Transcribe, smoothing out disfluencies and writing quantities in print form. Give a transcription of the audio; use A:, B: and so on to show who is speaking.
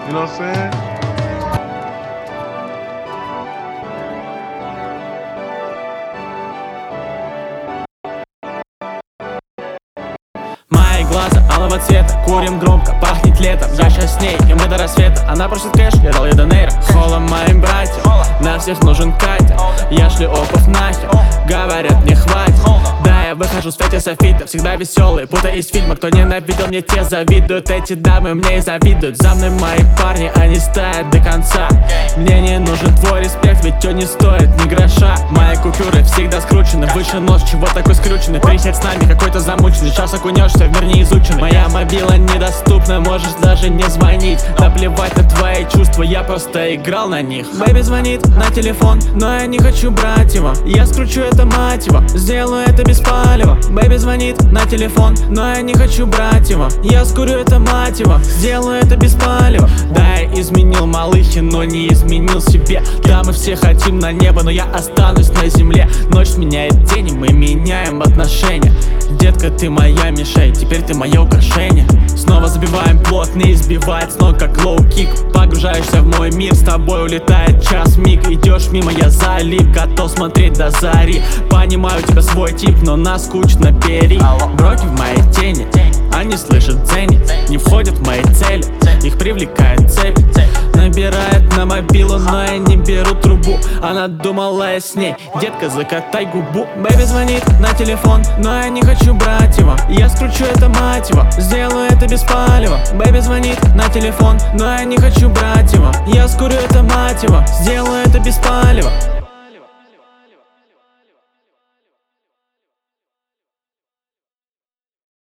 A: You know what I'm saying?
B: Мои глаза алого цвета, курим громко, пахнет летом. Я сейчас с ней, и мы до рассвета. Она просит кэш, я дал ей до нейра. Холом моим братьям, на всех нужен Катя. Я шлю опов нахер, говорят не хватит. Да, я выхожу в свете софита, всегда веселый, будто из фильма. Кто ненавидел, мне те завидуют. Эти дамы мне и завидуют. За мной мои парни, они стоят до конца. Мне не нужен твой респект, ведь он не стоит ни гроша. Мои купюры всегда скручены, выше нос, чего такой скрюченный? Приезжать с нами какой-то замученный, сейчас окунешься в мир неизученный. Моя мобила недоступна, можешь даже не звонить. Наплевать на твои чувства, я просто играл на них. Бэйби звонит на телефон, но я не хочу брать его. Я скручу это, мать его, сделаю это без палева. Бэйби звонит на телефон, но я не хочу брать его. Я скурю это, мать его, сделаю это без палева. Да, я изменил малыхи, но не изменил себе. Да, мы все хотим на небо, но я останусь на земле. Ночь сменяет день, и мы меняем отношения. Детка, ты моя мишень, теперь ты мое украшение. Снова забиваем плот, не избивает с ног, как лоу-кик. Погружаешься в мой мир, с тобой улетает час миг. Идешь мимо, я залип, готов смотреть до зари. Понимаю, у тебя свой тип, но наскучно бери. Броки в моей тени, они слышат ценни, не входят в мои цели, их привлекает цепь. Набирает на мобилу, но я не беру трубу. Она думала я с ней, детка, закатай губу. Бэйби звонит на телефон, но я не хочу брать его. Я скручу это, мать его, сделаю это без палева. Бэйби звонит на телефон, но я не хочу брать его. Я скурю это, мать его, сделаю это без палева.